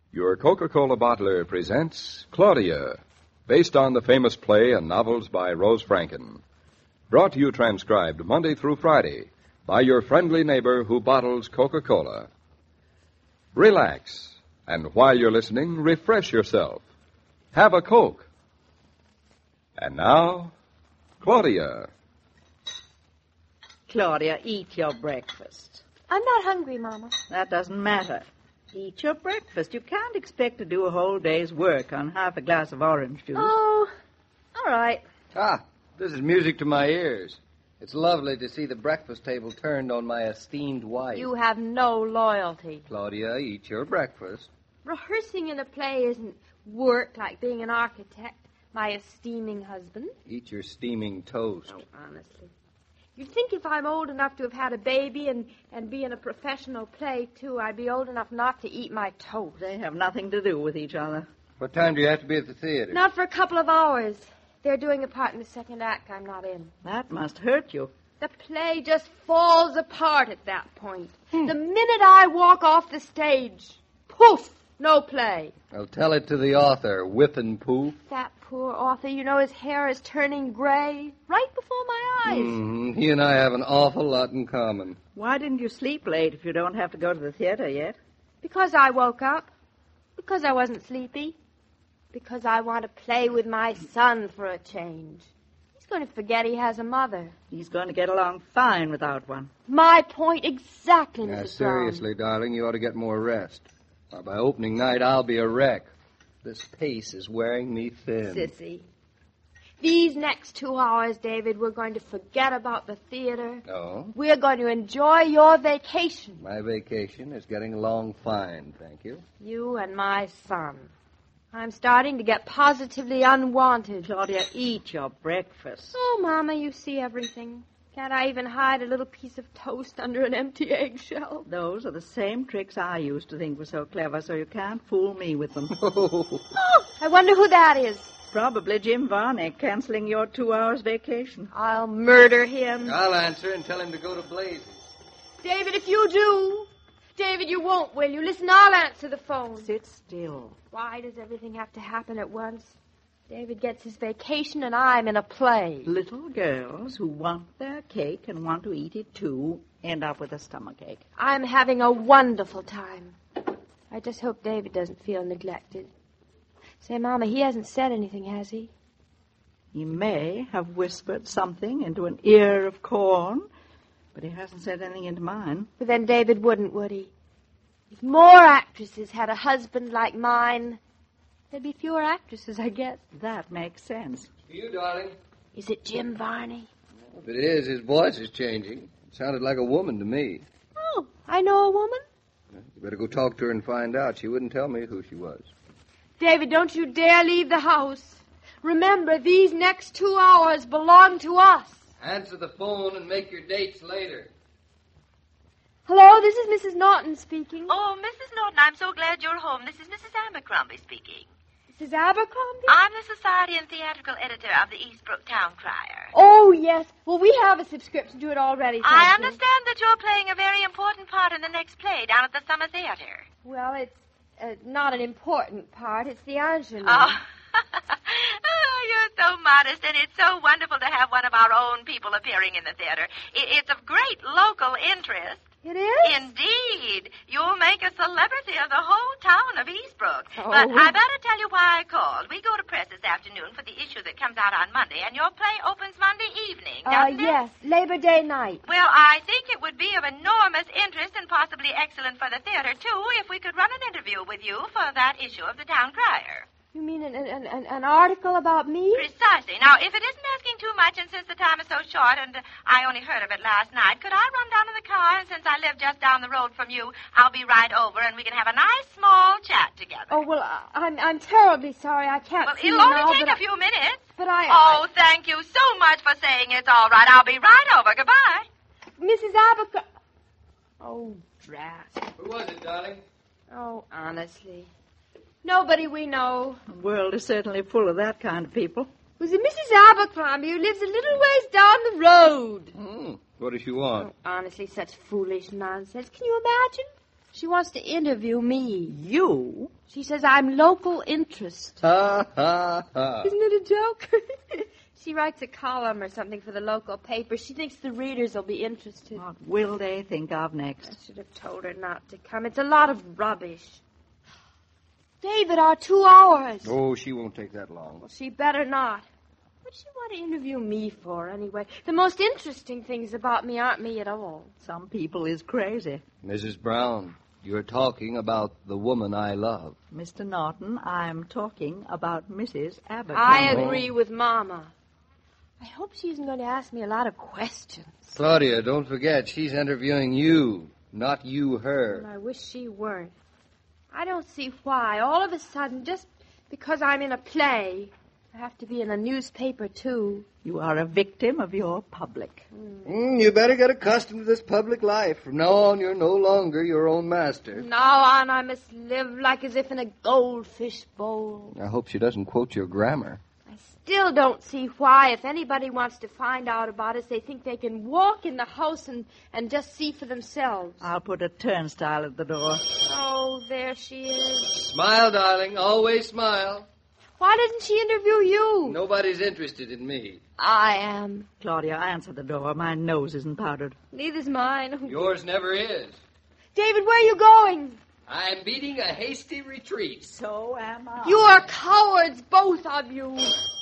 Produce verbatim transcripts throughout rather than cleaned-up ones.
Your Coca-Cola bottler presents Claudia, based on the famous play and novels by Rose Franken. Brought to you transcribed Monday through Friday by your friendly neighbor who bottles Coca-Cola. Relax, and while you're listening, refresh yourself. Have a Coke. And now, Claudia. Claudia, eat your breakfast. I'm not hungry, Mama. That doesn't matter. Eat your breakfast. You can't expect to do a whole day's work on half a glass of orange juice. Oh, all right. Ah, this is music to my ears. It's lovely to see the breakfast table turned on my esteemed wife. You have no loyalty. Claudia, eat your breakfast. Rehearsing in a play isn't work like being an architect, my esteeming husband. Eat your steaming toast. Oh, honestly. You'd think if I'm old enough to have had a baby and, and be in a professional play, too, I'd be old enough not to eat my toast. They have nothing to do with each other. What time do you have to be at the theater? Not for a couple of hours. They're doing a part in the second act I'm not in. That must hurt you. The play just falls apart at that point. The minute I walk off the stage, poof, no play. I'll tell it to the author, Whip and Poof. That poor author, you know his hair is turning gray right before my eyes. Mm-hmm. He and I have an awful lot in common. Why didn't you sleep late if you don't have to go to the theater yet? Because I woke up. Because I wasn't sleepy. Because I want to play with my son for a change. He's going to forget he has a mother. He's going to get along fine without one. My point exactly, Now, Missus seriously, darling, you ought to get more rest. Or by opening night, I'll be a wreck. This pace is wearing me thin. Sissy. These next two hours, David, we're going to forget about the theater. Oh? We're going to enjoy your vacation. My vacation is getting along fine, thank you. You and my son. I'm starting to get positively unwanted. Claudia, eat your breakfast. Oh, Mama, you see everything. Can't I even hide a little piece of toast under an empty eggshell? Those are the same tricks I used to think were so clever, so you can't fool me with them. Oh, I wonder who that is. Probably Jim Varnick canceling your two hours vacation. I'll murder him. I'll answer and tell him to go to blazes. David, if you do... David, you won't, will you? Listen, I'll answer the phone. Sit still. Why does everything have to happen at once? David gets his vacation and I'm in a play. Little girls who want their cake and want to eat it, too, end up with a stomachache. I'm having a wonderful time. I just hope David doesn't feel neglected. Say, Mama, he hasn't said anything, has he? He may have whispered something into an ear of corn, but he hasn't said anything into mine. But then David wouldn't, would he? If more actresses had a husband like mine, there'd be fewer actresses, I guess. That makes sense. For you, darling. Is it Jim Varney? If it is, his voice is changing. It sounded like a woman to me. Oh, I know a woman? You better go talk to her and find out. She wouldn't tell me who she was. David, don't you dare leave the house. Remember, these next two hours belong to us. Answer the phone and make your dates later. Hello, this is Missus Norton speaking. Oh, Missus Norton, I'm so glad you're home. This is Missus Abercrombie speaking. Missus Abercrombie? I'm the society and theatrical editor of the Eastbrook Town Crier. Oh, yes. Well, we have a subscription to it already. I thank you. understand that you're playing a very important part in the next play down at the Summer Theater. Well, it's uh, not an important part. It's the ingenue. Oh. Oh, you're so modest, and it's so wonderful to have one of our own people appearing in the theater. It's of great local interest. It is? Indeed. You'll make a celebrity of the whole town of Eastbrook. Oh. But I better tell you why I called. We go to press this afternoon for the issue that comes out on Monday, and your play opens Monday evening, Uh, doesn't it? yes, Labor Day night. Well, I think it would be of enormous interest and possibly excellent for the theater, too, if we could run an interview with you for that issue of the Town Crier. You mean an, an, an, an article about me? Precisely. Now, if it isn't asking too much, and since the time is so short, and uh, I only heard of it last night, could I run down to the car? And since I live just down the road from you, I'll be right over, and we can have a nice small chat together. Oh, well, I- I'm I'm terribly sorry. I can't Well, see it'll you only now, take but a few minutes. But I... Oh, thank you so much for saying it's all right. I'll be right over. Goodbye. Missus Abercrombie... Oh, drat. Who was it, darling? Oh, honestly. Nobody we know. The world is certainly full of that kind of people. Was it Missus Abercrombie who lives a little ways down the road? Hmm. What does she want? Oh, honestly, such foolish nonsense. Can you imagine? She wants to interview me. You? She says I'm local interest. Ha, ha, ha. Isn't it a joke? She writes a column or something for the local paper. She thinks the readers will be interested. What will they think of I next? should have told her not to come. It's a lot of rubbish. David, our two hours. Oh, she won't take that long. Well, she better not. What'd she want to interview me for, anyway? The most interesting things about me aren't me at all. Some people is crazy. Missus Brown, you're talking about the woman I love. Mister Norton, I'm talking about Missus Abercrombie. I agree with Mama. I hope she isn't going to ask me a lot of questions. Claudia, don't forget, she's interviewing you, not you her. And I wish she weren't. I don't see why. All of a sudden, just because I'm in a play, I have to be in a newspaper, too. You are a victim of your public. Mm, you better get accustomed to this public life. From now on, you're no longer your own master. Now on, I must live like as if in a goldfish bowl. I hope she doesn't quote your grammar. Still don't see why, if anybody wants to find out about us, they think they can walk in the house and, and just see for themselves. I'll put a turnstile at the door. Oh, there she is. Smile, darling. Always smile. Why didn't she interview you? Nobody's interested in me. I am. Claudia, answer the door. My nose isn't powdered. Neither's mine. Yours never is. David, where are you going? I'm beating a hasty retreat. So am I. You are cowards, both of you.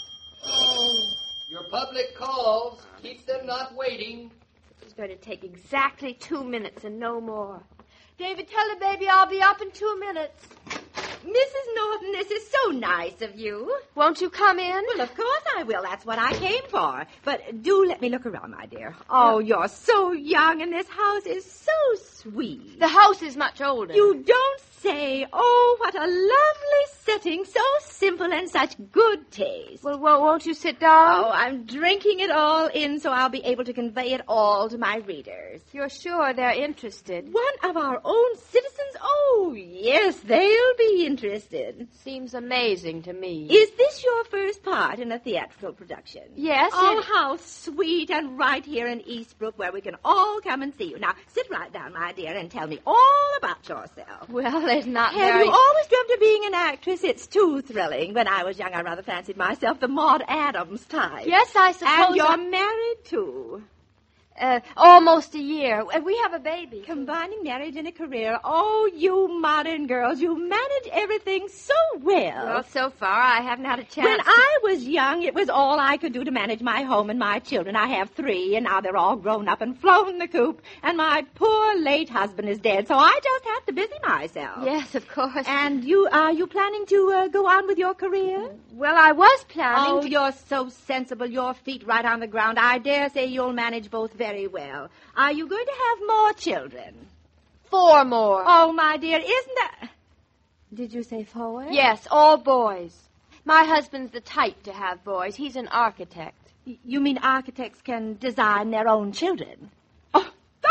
Oh. Your public calls. Keep them not waiting. It's going to take exactly two minutes and no more. David, tell the baby I'll be up in two minutes. Missus Norton, this is so nice of you. Won't you come in? Well, of course I will. That's what I came for. But do let me look around, my dear. Oh, you're so young, and this house is so sweet. The house is much older. You don't say. Oh, what a lovely setting. So simple and such good taste. Well, well, won't you sit down? Oh, I'm drinking it all in so I'll be able to convey it all to my readers. You're sure they're interested? One of our own citizens? Oh, yes, they'll be interested. Seems amazing to me. Is this your first part in a theatrical production? Yes. Oh, it... how sweet, and right here in Eastbrook where we can all come and see you. Now, sit right down, my dear, and tell me all about yourself. Well, there's not Have very... you always dreamt of being an actress? It's too thrilling. When I was young, I rather fancied myself the Maude Adams type. Yes, I suppose... And you're I... married, too. Uh, almost a year. And we have a baby. Combining marriage and a career. Oh, you modern girls, you manage everything so well. Well, so far, I haven't had a chance. When I was young, it was all I could do to manage my home and my children. I have three, and now they're all grown up and flown the coop, and my poor late husband is dead, so I just have to busy myself. Yes, of course. And you, are you planning to uh, go on with your career? Well, I was planning Oh, to... you're so sensible, your feet right on the ground. I dare say you'll manage both very well. Are you going to have more children? Four more. Oh, my dear, isn't that... Did you say four? Yes, all boys. My husband's the type to have boys. He's an architect. Y- You mean architects can design their own children? Oh,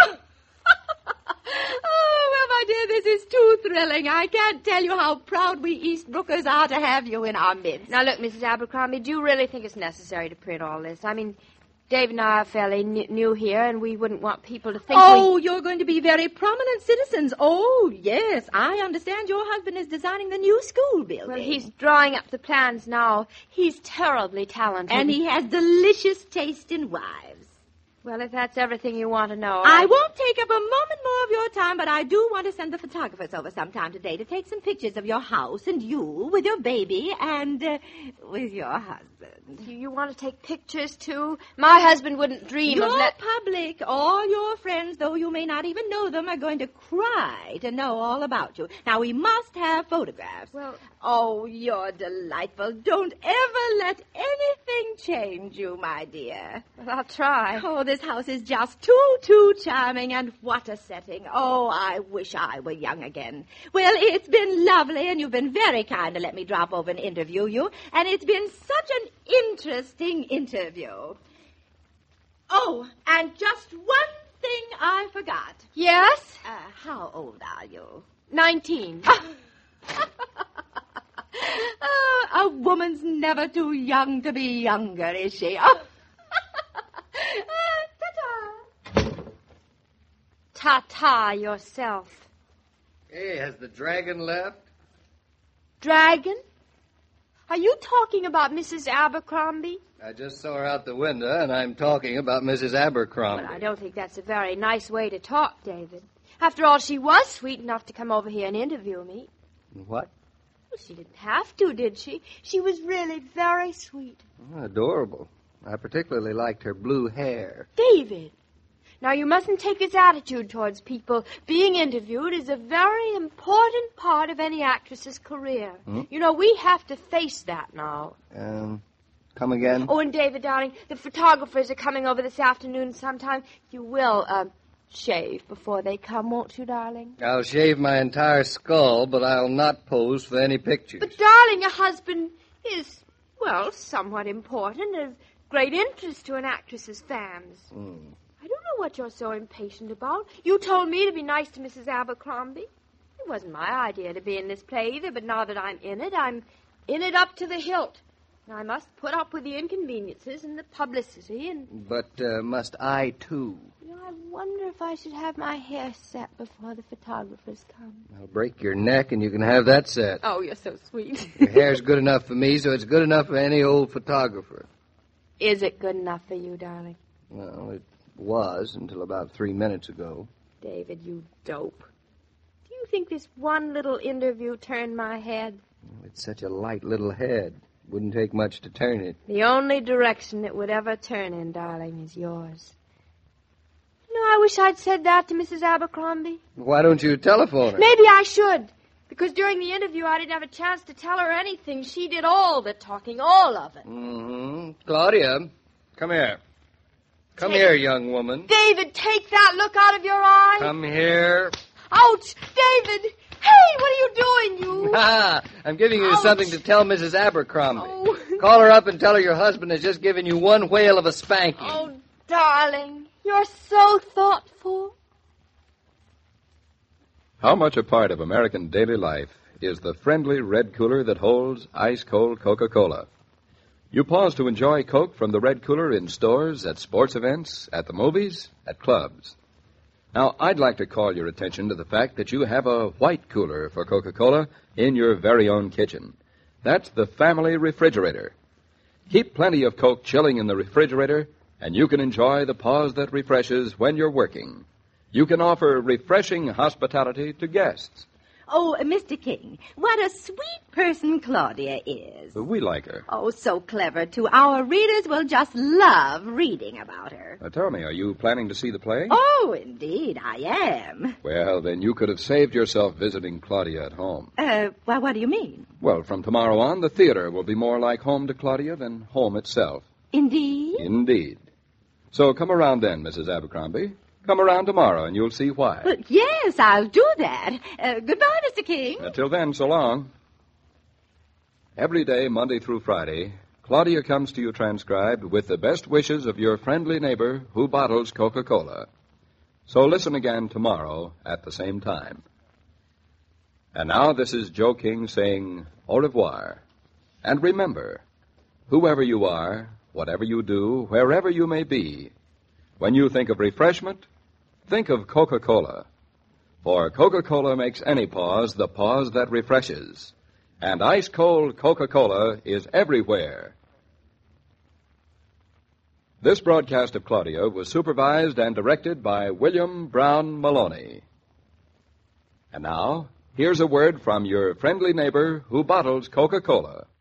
oh, well, my dear, this is too thrilling. I can't tell you how proud we Eastbrookers are to have you in our midst. Now, look, Missus Abercrombie, do you really think it's necessary to print all this? I mean, Dave and I are fairly n- new here, and we wouldn't want people to think Oh, we... you're going to be very prominent citizens. Oh, yes, I understand your husband is designing the new school building. Well, he's drawing up the plans now. He's terribly talented. And he has delicious taste in wives. Well, if that's everything you want to know... I won't take up a moment more of your time, but I do want to send the photographers over sometime today to take some pictures of your house and you with your baby and uh, with your husband. You, you want to take pictures, too? My husband wouldn't dream Your of... Let... public, all your friends, though you may not even know them, are going to cry to know all about you. Now, we must have photographs. Well... Oh, you're delightful. Don't ever let anything change you, my dear. Well, I'll try. Oh, this house is just too, too charming, and what a setting. Oh, I wish I were young again. Well, it's been lovely, and you've been very kind to let me drop over and interview you, and it's been such an interesting interview. Oh, and just one thing I forgot. Yes? Uh, how old are you? Nineteen. Oh, a woman's never too young to be younger, is she? Oh. Ta-ta. Ta-ta yourself. Hey, has the dragon left? Dragon? Are you talking about Missus Abercrombie? I just saw her out the window, and I'm talking about Missus Abercrombie. Well, I don't think that's a very nice way to talk, David. After all, she was sweet enough to come over here and interview me. What? Well, she didn't have to, did she? She was really very sweet. Oh, adorable. I particularly liked her blue hair. David, now you mustn't take this attitude towards people. Being interviewed is a very important part of any actress's career. Hmm? You know, we have to face that now. Um, come again? Oh, and David, darling, the photographers are coming over this afternoon sometime. You will, uh, shave before they come, won't you, darling? I'll shave my entire skull, but I'll not pose for any pictures. But, darling, your husband is, well, somewhat important, of great interest to an actress's fans. Mm. I don't know what you're so impatient about. You told me to be nice to Missus Abercrombie. It wasn't my idea to be in this play either, but now that I'm in it, I'm in it up to the hilt. And I must put up with the inconveniences and the publicity and... But uh, must I, too? You know, I wonder if I should have my hair set before the photographers come. I'll break your neck and you can have that set. Oh, you're so sweet. Your hair's good enough for me, so it's good enough for any old photographer. Is it good enough for you, darling? Well, it was until about three minutes ago. David, you dope. Do you think this one little interview turned my head? It's such a light little head. Wouldn't take much to turn it. The only direction it would ever turn in, darling, is yours. You know, I wish I'd said that to Missus Abercrombie. Why don't you telephone her? Maybe I should. Because during the interview, I didn't have a chance to tell her anything. She did all the talking, all of it. Mm-hmm. Claudia, come here. Come Take- here, young woman. David, take that look out of your eye. Come here. Ouch! David! Hey, what are you doing, you? Ah, I'm giving you Ouch. something to tell Missus Abercrombie. Oh. Call her up and tell her your husband has just given you one whale of a spanking. Oh, darling, you're so thoughtful. How much a part of American daily life is the friendly red cooler that holds ice-cold Coca-Cola? You pause to enjoy Coke from the red cooler in stores, at sports events, at the movies, at clubs. Now, I'd like to call your attention to the fact that you have a white cooler for Coca-Cola in your very own kitchen. That's the family refrigerator. Keep plenty of Coke chilling in the refrigerator, and you can enjoy the pause that refreshes when you're working. You can offer refreshing hospitality to guests. Oh, Mister King, what a sweet person Claudia is. We like her. Oh, so clever, too. Our readers will just love reading about her. Now, tell me, are you planning to see the play? Oh, indeed, I am. Well, then you could have saved yourself visiting Claudia at home. Uh, well, what do you mean? Well, from tomorrow on, the theater will be more like home to Claudia than home itself. Indeed? Indeed. So come around then, Missus Abercrombie. Come around tomorrow, and you'll see why. But yes, I'll do that. Uh, goodbye, Mister King. Until then, so long. Every day, Monday through Friday, Claudia comes to you transcribed with the best wishes of your friendly neighbor who bottles Coca-Cola. So listen again tomorrow at the same time. And now this is Joe King saying au revoir. And remember, whoever you are, whatever you do, wherever you may be, when you think of refreshment, think of Coca-Cola. For Coca-Cola makes any pause the pause that refreshes. And ice-cold Coca-Cola is everywhere. This broadcast of Claudia was supervised and directed by William Brown Maloney. And now, here's a word from your friendly neighbor who bottles Coca-Cola.